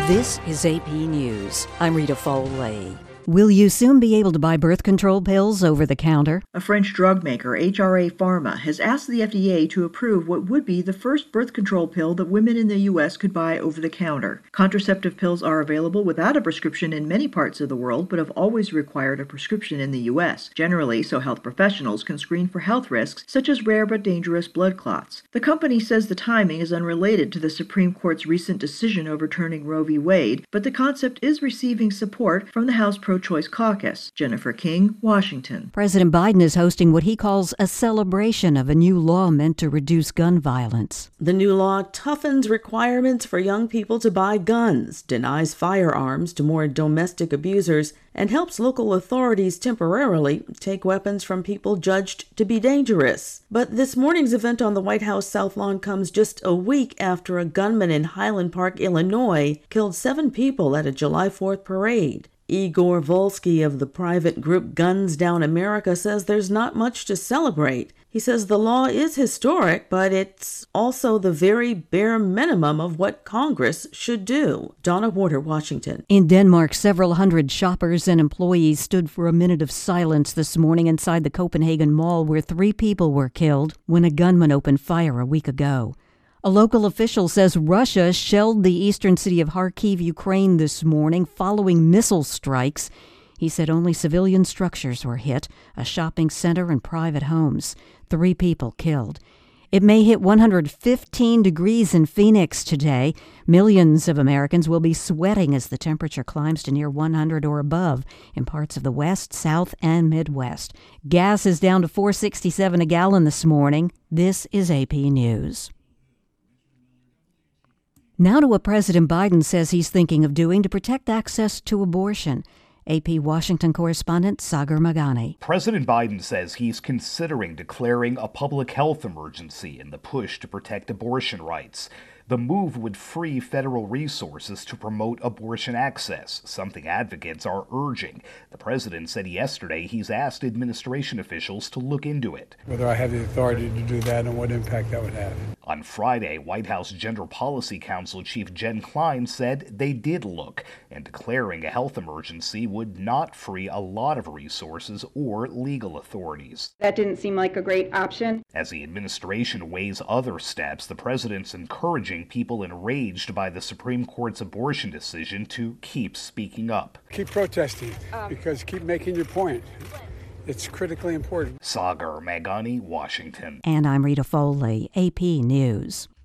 This is AP News. I'm Rita Foley. Will you soon be able to buy birth control pills over the counter? A French drug maker, HRA Pharma, has asked the FDA to approve what would be the first birth control pill that women in the U.S. could buy over the counter. Contraceptive pills are available without a prescription in many parts of the world, but have always required a prescription in the U.S., generally so health professionals can screen for health risks such as rare but dangerous blood clots. The company says the timing is unrelated to the Supreme Court's recent decision overturning Roe v. Wade, but the concept is receiving support from the House Pro-Choice Caucus. Jennifer King, Washington. President Biden is hosting what he calls a celebration of a new law meant to reduce gun violence. The new law toughens requirements for young people to buy guns, denies firearms to more domestic abusers, and helps local authorities temporarily take weapons from people judged to be dangerous. But this morning's event on the White House South Lawn comes just a week after a gunman in Highland Park, Illinois, killed 7 people at a July 4th parade. Igor Volsky of the private group Guns Down America says there's not much to celebrate. He says the law is historic, but it's also the very bare minimum of what Congress should do. Donna Warder, Washington. In Denmark, several hundred shoppers and employees stood for a minute of silence this morning inside the Copenhagen Mall where 3 people were killed when a gunman opened fire a week ago. A local official says Russia shelled the eastern city of Kharkiv, Ukraine this morning following missile strikes. He said only civilian structures were hit, a shopping center and private homes. 3 people killed. It may hit 115 degrees in Phoenix today. Millions of Americans will be sweating as the temperature climbs to near 100 or above in parts of the West, South, and Midwest. Gas is down to $4.67 a gallon this morning. This is AP News. Now to what President Biden says he's thinking of doing to protect access to abortion. AP Washington correspondent Sagar Meghani. President Biden says he's considering declaring a public health emergency in the push to protect abortion rights. The move would free federal resources to promote abortion access, something advocates are urging. The president said yesterday he's asked administration officials to look into it. Whether I have the authority to do that and what impact that would have. On Friday, White House Gender Policy Council Chief Jen Klein said they did look, and declaring a health emergency would not free a lot of resources or legal authorities. That didn't seem like a great option. As the administration weighs other steps, the president's encouraging people enraged by the Supreme Court's abortion decision to keep speaking up. Keep protesting, because keep making your point. It's critically important. Sagar Meghani, Washington. And I'm Rita Foley, AP News.